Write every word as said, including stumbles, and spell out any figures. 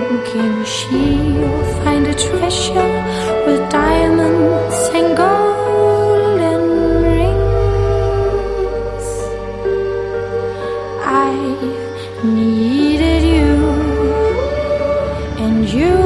thinking she'll find a treasure with diamonds and golden rings. I needed you, and you